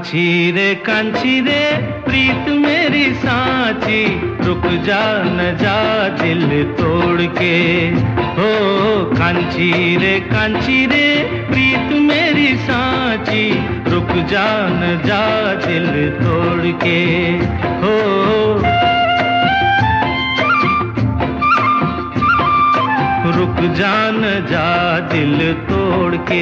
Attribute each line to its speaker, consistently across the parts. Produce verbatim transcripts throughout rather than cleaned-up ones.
Speaker 1: कांची रे कांची रे प्रीत मेरी सांची, रुक जा न जा दिल तोड़ के। हो कांची रे कांची रे प्रीत मेरी सांची, रुक जा न जा दिल तोड़ के। हो रुक जा न जा दिल तोड़ के।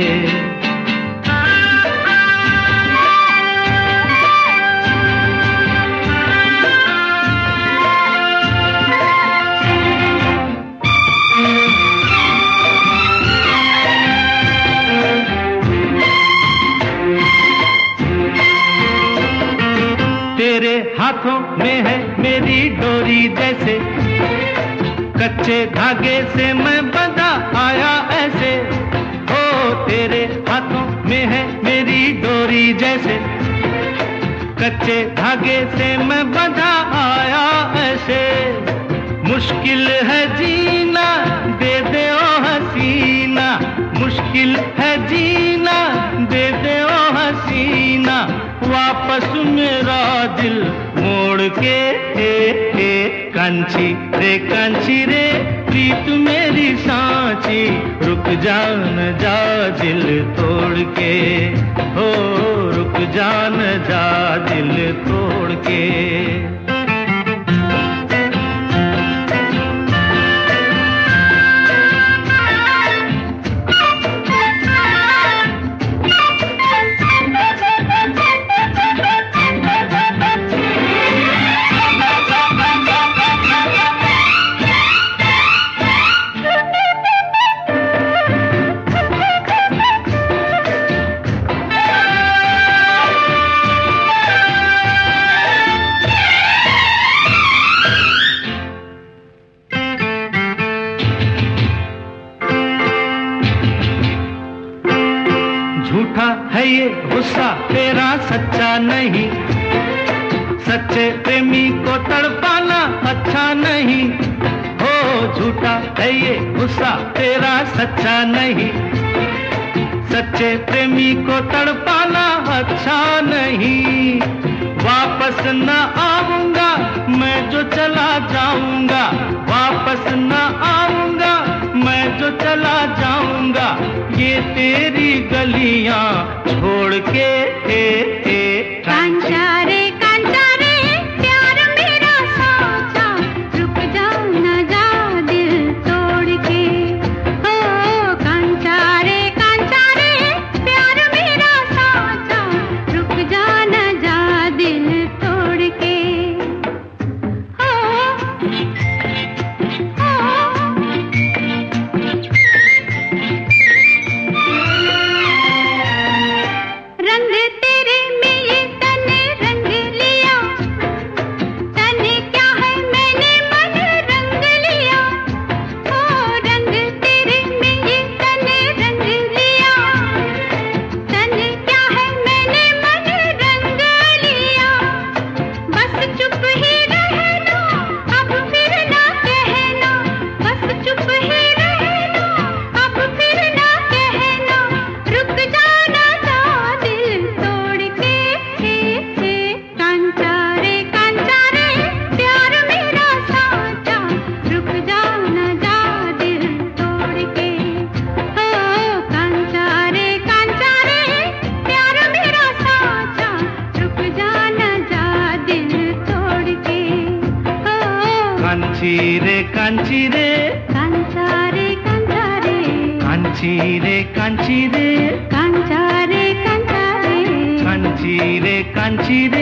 Speaker 1: तेरे हाथों में है मेरी डोरी जैसे, कच्चे धागे से मैं बंधा आया ऐसे। हो तेरे हाथों में है मेरी डोरी जैसे, कच्चे धागे से मैं बंधा आया ऐसे। मुश्किल है जीना दे दे ओ हसीना, मुश्किल है जीना दे दे ओ हसीना, वापस मेरा दिल मोड़ के। ए, ए, कांची रे कांची रे प्रीत मेरी सांची, रुक जा न जा दिल तोड़ के। हो रुक जा न जा दिल तोड़ के। झूठा है ये गुस्सा तेरा सच्चा नहीं, सच्चे प्रेमी को तड़पाना अच्छा नहीं। हो झूठा है ये गुस्सा तेरा सच्चा नहीं, सच्चे प्रेमी को तड़पाना अच्छा नहीं। वापस न आऊंगा मैं जो चला जाऊंगा, वापस न आऊंगा मैं जो चला जाऊंगा, ये तेरी गलियां छोड़ के। ए, ए,
Speaker 2: कांचा रे कांचा रे प्यार मेरा साचा, रुक जा न जा दिल तोड़ के। हो कांचा रे कांचा रे प्यार मेरा साचा, रुक जा न जा दिल तोड़ के। हो हो रंग तेरे में ये तने रंग लिया, तने क्या है मैंने मन रंग लिया। ओ रंग तेरे में ये तने रंग लिया, तने क्या है मैंने मन रंग लिया। बस चुप ही रहना अब फिर ना कहना, बस चुप ही रहना अब फिर ना कहना, रुक जाना था दिल तोड़ के। हे हे कांचा रे कांचा रे प्यार मेरा साचा, रुक जा न जा दिल तोड़ के। हो कांचा रे कांचा रे प्यार मेरा साचा, रुक जा न जा दिल तोड़ के। हो
Speaker 1: कांची रे कांची रे
Speaker 2: कांचा रे कांचा रे
Speaker 1: कांची रे कांची रे
Speaker 2: कांचा रे कांचा रे
Speaker 1: कांची रे कांची रे